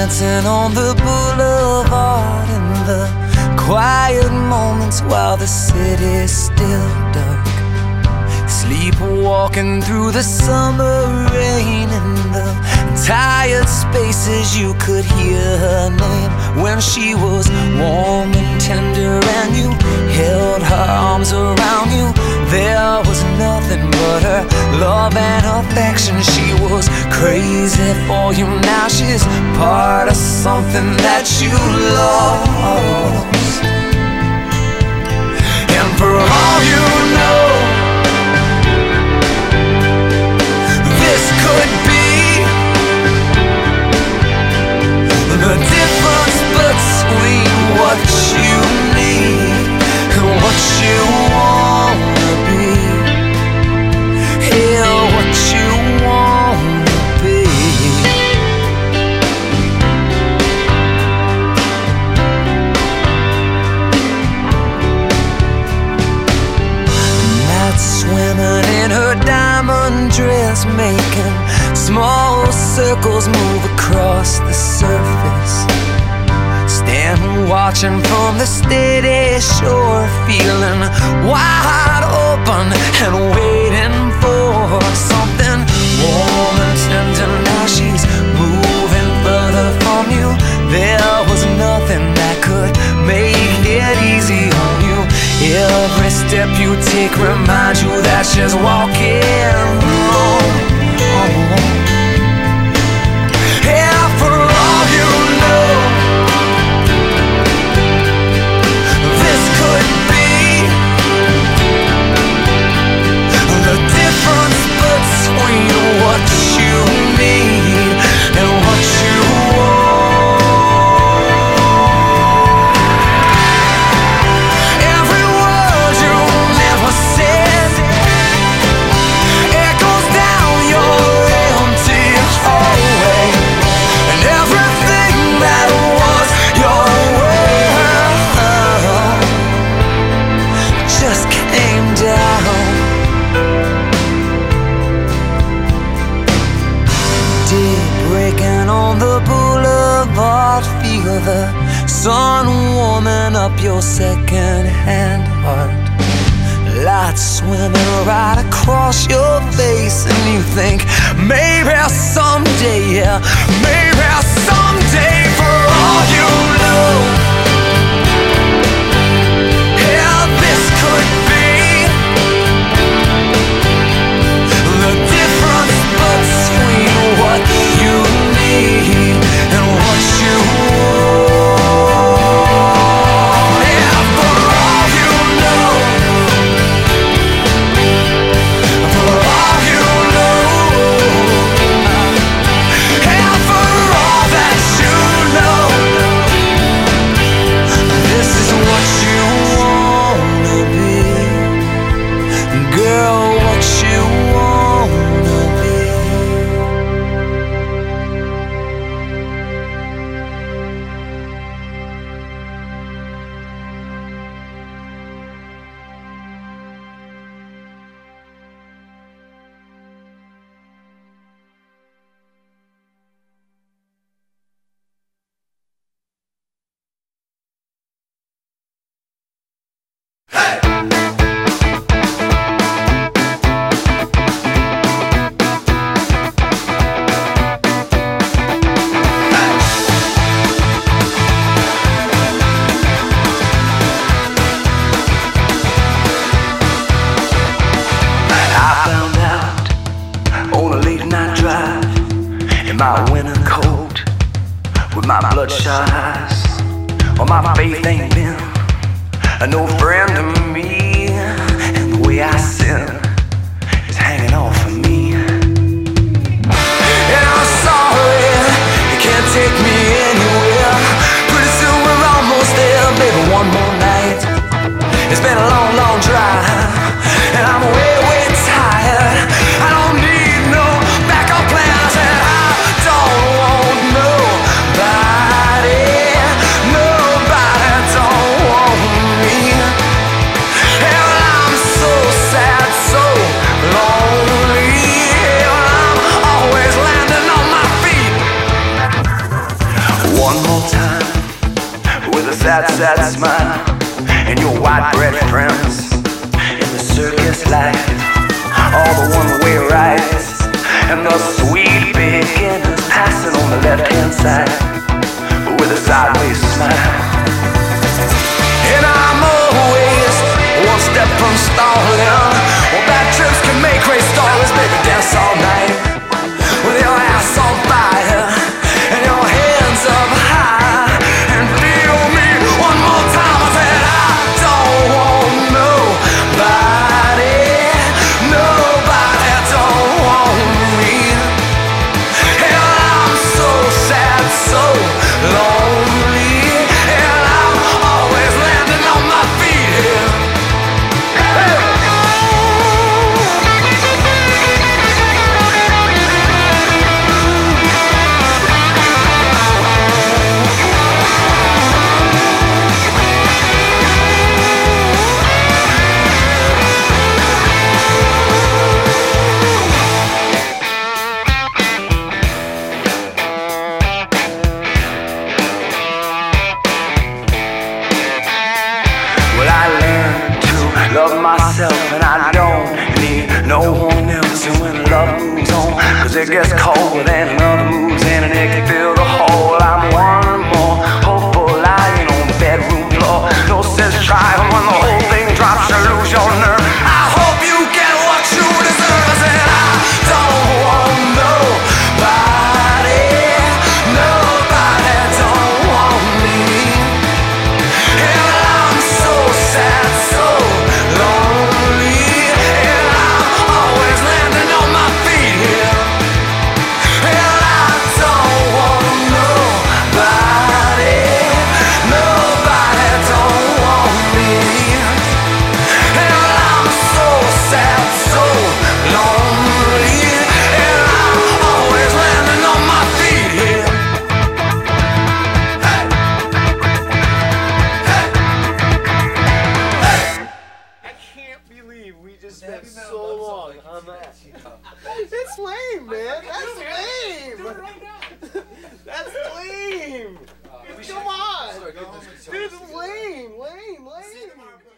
dancing on the boulevard in the quiet moments while the city's still dark. Sleepwalking through the summer rain in the tired spaces, you could hear her name when she was warm and tender and you held her arms around you. There was nothing but her love and affection. She was crazy for you. Now she's part of something that you lost. And for all you know, this could be the difference between what you need and what you wanna be. Yeah, what you wanna be. Night swimming in her diamond dress, making small circles move across the surface. Stand watching from the steady shore, feeling wide open and waiting for something warm and tender. Now she's moving further from you. There was nothing that could make it easy on you. Every step you take reminds you that she's walking home. Yeah, for all you know, this could be the difference between what you need and what you want. Every word you never said echoes down your empty hallway, and everything that was your world just came down. Day breaking on the boulevard, feel the sun warming up your second-hand heart. Lights swimming right across your face, and you think maybe someday, yeah, maybe someday, for all you know, yeah, this could be the difference between what you need and what you want. Yeah, for all you know, for all you know, and for all that you know, this is what you wanna be, girl, what you wanna be. I found out on a late night drive in my winter coat with my bloodshot eyes. On my faith ain't been no friend to me, and the way I sin is hanging off of me. And I'm sorry, you can't take me anywhere. Pretty soon we're almost there, baby, one more night. It's been a long, long drive, and I'm way, way tired. I don't need no backup plans, and I don't want nobody. Nobody don't want me. white bread friends in the circus life, all the one-way rides and the sweet beginners passing on the left-hand side with a sideways smile. And I'm always one step from stalling. Well, bad trips can make great stories, baby, dance all night with your ass on fire and your hands up high, and feel me one more time. I said I don't want nobody, nobody don't want me. And I'm so sad, so lonely, and I'm always landing on my feet here. Love myself and I don't need no one else. And when love moves on, cause it gets cold and another moves in and it can fill the hole. I'm one more hopeful lying on the bedroom floor. No sense trying when the whole thing drops, you lose your nerve. I hope you get what you deserve. I said I don't want nobody, nobody don't want me. And I'm so sad, so lonely, and I'm always landing on my feet here. And I don't want nobody, nobody don't want me. And I'm so sad, so lonely, and I'm always landing on my feet here. I can't believe we just spent so long on that. It's lame, man. That's lame. That's lame. Come on. Dude, it's lame.